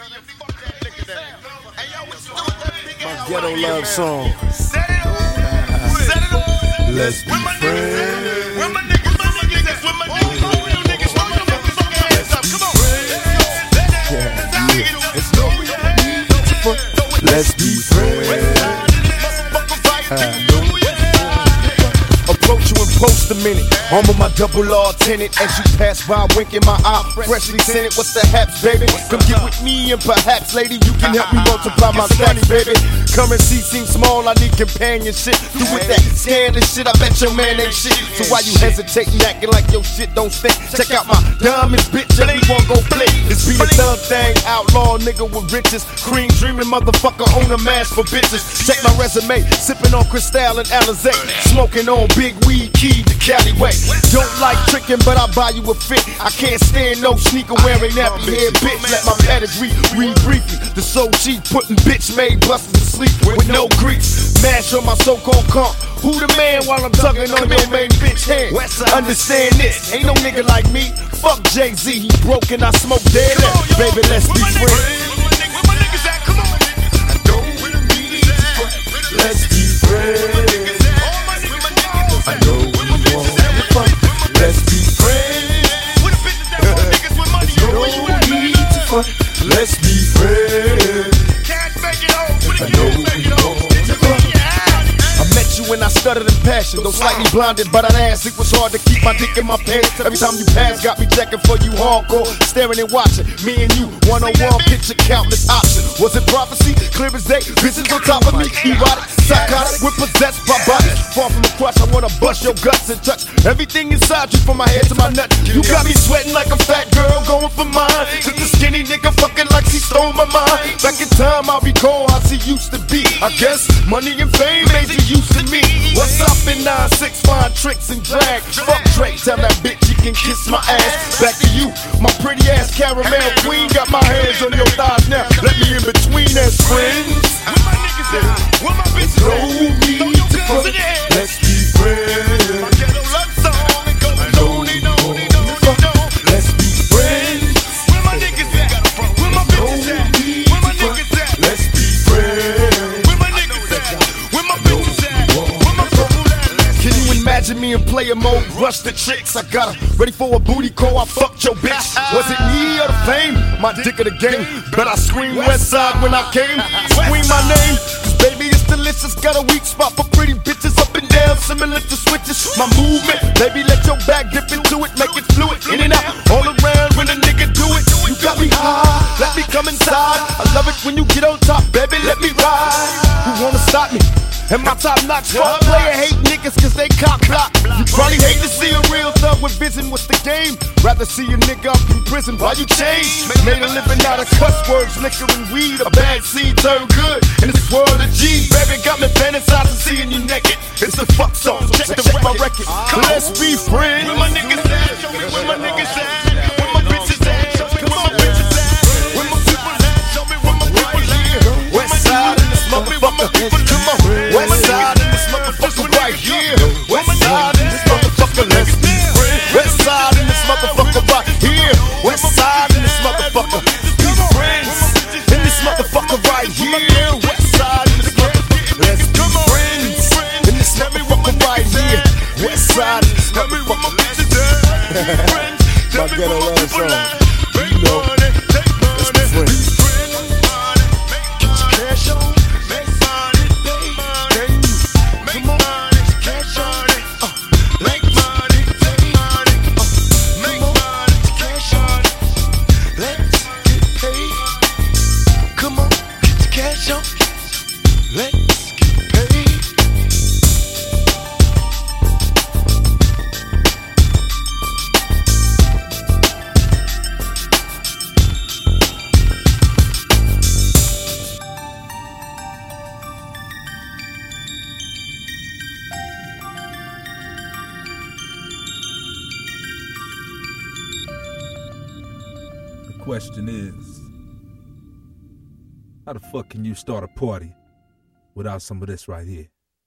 My ghetto love song. Let's be friends. Where my niggas at? Where my niggas at? Let's be friends. Approach you in post a minute. Home of my double R tenant. As you pass by, winking my eye, freshly scented. What's the haps, baby? Come get with me and perhaps, lady, you can help me multiply my stacks, baby. Currency seems small, I need companionship. Do with that scandalous shit, I bet your man ain't shit. So why you hesitating, acting like your shit don't stink? Check out my diamonds, bitch, everyone gon' flick. This be a thug thing, outlaw nigga with riches. Cream dreaming motherfucker, own a mask for bitches. Check my resume, sipping on Cristal and Alizé. Smoking on big weed, key to Cali way. Don't like tricking, but I buy you a fit. I can't stand no sneaker wearing nappy head bitch. Let my pedigree read briefly. The soul she putting bitch made busters to sleep with no grease. Mash on my so-called comp. Who the man while I'm tugging on your main bitch hand? Understand this, ain't no nigga like me. Fuck Jay-Z, he broke and I smoke dead. Baby, let's be friends. Let's be friends. I know we want fun. Let's be friends. No need to fun. Let's be friends. I know we want fun. I met you when I stuttered in passion, though slightly blinded by that ass. It was hard to keep my dick in my pants. Every time you pass, got me checking for you hardcore, staring and watching. Me and you, one-on-one, picture countless options. Was it prophecy? Clear as day, visions on top of me. Erotic, psychotic, we're possessed by bodies. Far from a crush, I wanna bust your guts and touch everything inside you, from my head to my nuts. You got me sweating like a fat girl going for mine. Just a skinny nigga fucking like she stole my mind. Back in time, I recall how she used to be. I guess money and fame made you used to me. What's up in 9-6, fine tricks and drag. Fuck Drake, tell that bitch you can kiss my ass. Back to you, my pretty ass caramel queen. Got my hands on your thighs now, let me in between as friends. Where my niggas at? Where my bitches No at? need to fuck, let's be friends. My ghetto love song, it goes No need to fuck, let's be friends. Where my niggas at? Where my bitches at? Where my niggas at? Let's be friends. Where my niggas at? Where my bitches at? Where my people at? Can you imagine me in player mode? Rush the tricks. I got her ready for a booty call. I fucked your bitch. Was it me or the fame? My dick of the game. But I screamed West Side when I came. Scream my name, cause baby it's delicious. Got a weak spot for pretty bitches up and down, similar to switches. My movement, baby, let your back dip into it, make it fluid, in and out, all around when a nigga do it. You got me high, let me come inside. I love it when you get on top, baby, let me ride. Who wanna stop me? And my top notch fuck player hate niggas cause they cop block. You probably hate to see a real thug with vision. What's the game? Rather see a nigga up in prison while you change. Made a living out of cuss words, liquor and weed. A bad seed turned good in this world of G. Baby got me fantasizing seeing you naked. It's the fuck song, check my record. Let's be friends. Where my niggas at? Show me where my niggas at. Where my bitches at? Show me where my bitches at. Where my people at? Show me where my people at. West side in this motherfucker. Come on, West side in this motherfucker right here. West side in this motherfucker. Let's be friends. West side in this motherfucker right here. West side in this motherfucker. Be friends in this motherfucker right here. West side in this motherfucker. Let's be friends in this motherfucker right here. West side in this motherfucker. My ghetto love song. You know, let's be friends. Let's get paid. The question is, how the fuck can you start a party without some of this right here?